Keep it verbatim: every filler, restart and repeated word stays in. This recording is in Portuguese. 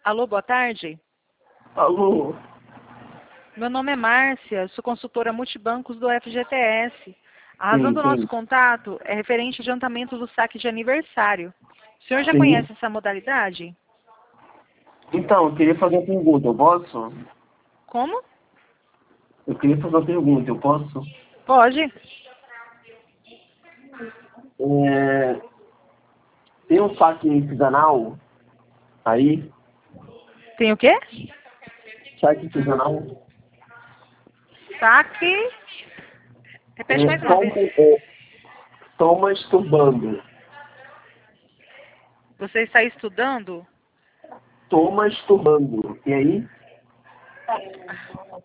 Alô, boa tarde. Alô? Meu nome é Márcia, sou consultora multibancos do F G T S. A razão Sim, do nosso sim. contato é referente ao adiantamento do saque de aniversário. O senhor já Sim. conhece essa modalidade? Então, eu queria fazer uma pergunta, eu posso? Como? Eu queria fazer uma pergunta, eu posso? Pode. É... Tem um saque artesanal aí? Tem o quê? Saque artesanal? Saque. Repete É, mais uma como, vez. é, tô masturbando. Você está estudando? Tô masturbando. E aí?